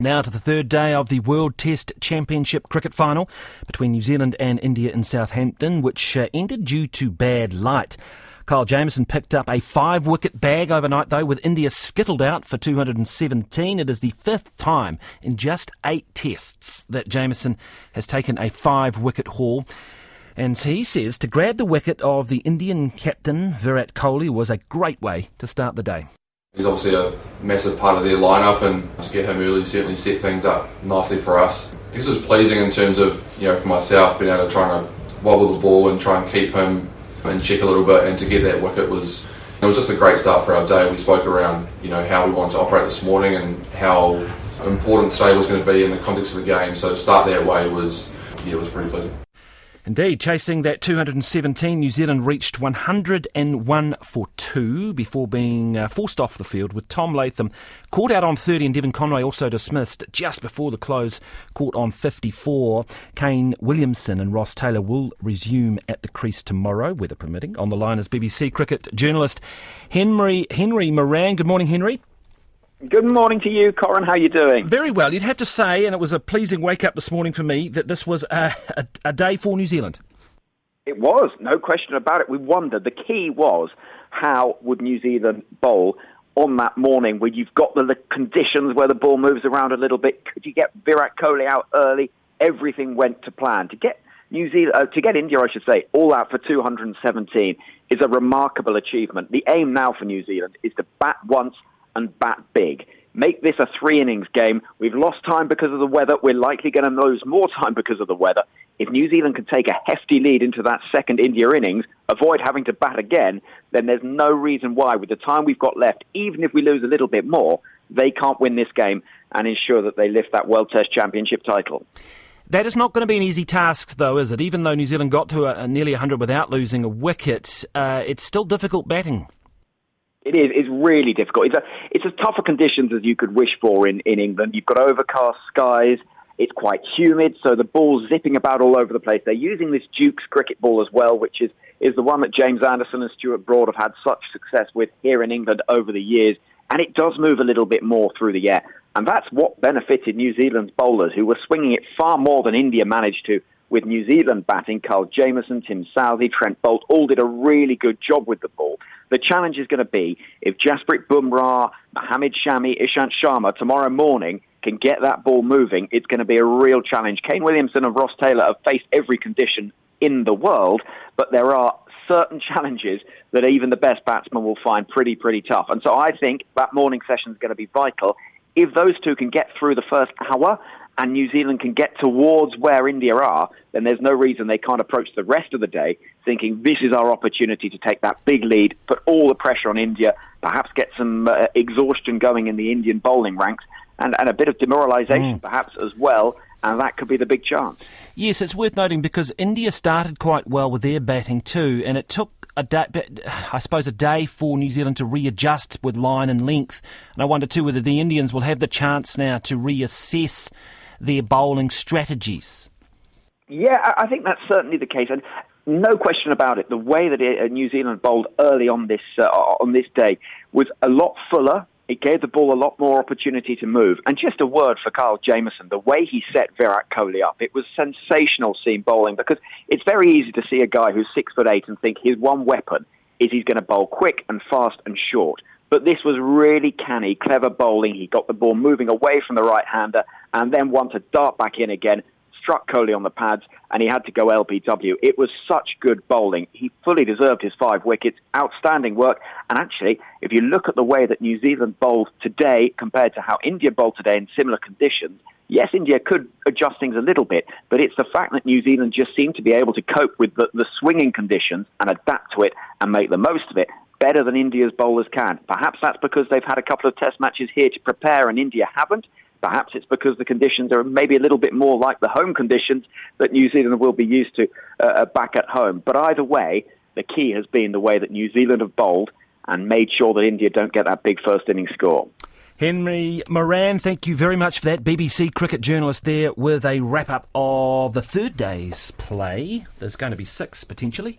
Now to the third day of the World Test Championship cricket final between New Zealand and India in Southampton, which ended due to bad light. Kyle Jamieson picked up a 5-wicket bag overnight, though, with India skittled out for 217. It is the fifth time in just 8 tests that Jamieson has taken a 5-wicket haul. And he says to grab the wicket of the Indian captain Virat Kohli was a great way to start the day. He's obviously a massive part of their lineup, and to get him early certainly set things up nicely for us. I guess it was pleasing in terms of, for myself, being able to try and wobble the ball and try and keep him in check a little bit, and to get that wicket was just a great start for our day. We spoke around, how we wanted to operate this morning and how important today was going to be in the context of the game. So to start that way was pretty pleasant. Indeed, chasing that 217, New Zealand reached 101 for 2 before being forced off the field, with Tom Latham caught out on 30 and Devon Conway also dismissed just before the close, caught on 54. Kane Williamson and Ross Taylor will resume at the crease tomorrow, weather permitting. On the line is BBC cricket journalist Henry Moran. Good morning, Henry. Good morning to you, Corin. How are you doing? Very well. You'd have to say, and it was a pleasing wake-up this morning for me, that this was a day for New Zealand. It was, no question about it. We wondered. The key was, how would New Zealand bowl on that morning where you've got the conditions where the ball moves around a little bit? Could you get Virat Kohli out early? Everything went to plan. To get India, I should say, all out for 217 is a remarkable achievement. The aim now for New Zealand is to bat once and bat big. Make this a 3-innings game. We've lost time because of the weather. We're likely going to lose more time because of the weather. If New Zealand can take a hefty lead into that second India innings, avoid having to bat again, then there's no reason why, with the time we've got left, even if we lose a little bit more, they can't win this game and ensure that they lift that World Test Championship title. That is not going to be an easy task, though, is it? Even though New Zealand got to nearly 100 without losing a wicket, it's still difficult batting. It is. It's really difficult. It's as tougher conditions as you could wish for in England. You've got overcast skies. It's quite humid, so the ball's zipping about all over the place. They're using this Duke's cricket ball as well, which is the one that James Anderson and Stuart Broad have had such success with here in England over the years. And it does move a little bit more through the air. And that's what benefited New Zealand's bowlers, who were swinging it far more than India managed to. With New Zealand batting, Kyle Jamieson, Tim Southee, Trent Boult all did a really good job with the ball. The challenge is going to be if Jasprit Bumrah, Mohammad Shami, Ishant Sharma tomorrow morning can get that ball moving, it's going to be a real challenge. Kane Williamson and Ross Taylor have faced every condition in the world, but there are certain challenges that even the best batsmen will find pretty tough. And so I think that morning session is going to be vital. If those two can get through the first hour and New Zealand can get towards where India are, then there's no reason they can't approach the rest of the day thinking this is our opportunity to take that big lead, put all the pressure on India, perhaps get some exhaustion going in the Indian bowling ranks, and a bit of demoralisation perhaps as well, and that could be the big chance. Yes, it's worth noting because India started quite well with their batting too, and it took a day for New Zealand to readjust with line and length. And I wonder too whether the Indians will have the chance now to reassess their bowling strategies. Yeah, I think that's certainly the case, and no question about it. The way that New Zealand bowled early on this day was a lot fuller. It gave the ball a lot more opportunity to move. And just a word for Kyle Jamieson, the way he set Virat Kohli up, it was sensational seeing bowling, because it's very easy to see a guy who's 6'8" and think his one weapon is he's going to bowl quick and fast and short. But this was really canny, clever bowling. He got the ball moving away from the right-hander and then wanted to dart back in again, struck Kohli on the pads, and he had to go LBW. It was such good bowling. He fully deserved his 5 wickets. Outstanding work. And actually, if you look at the way that New Zealand bowled today compared to how India bowled today in similar conditions, yes, India could adjust things a little bit, but it's the fact that New Zealand just seemed to be able to cope with the swinging conditions and adapt to it and make the most of it better than India's bowlers can. Perhaps that's because they've had a couple of test matches here to prepare and India haven't. Perhaps it's because the conditions are maybe a little bit more like the home conditions that New Zealand will be used to back at home. But either way, the key has been the way that New Zealand have bowled and made sure that India don't get that big first innings score. Henry Moran, thank you very much for that. BBC cricket journalist there with a wrap-up of the third day's play. There's going to be 6 potentially.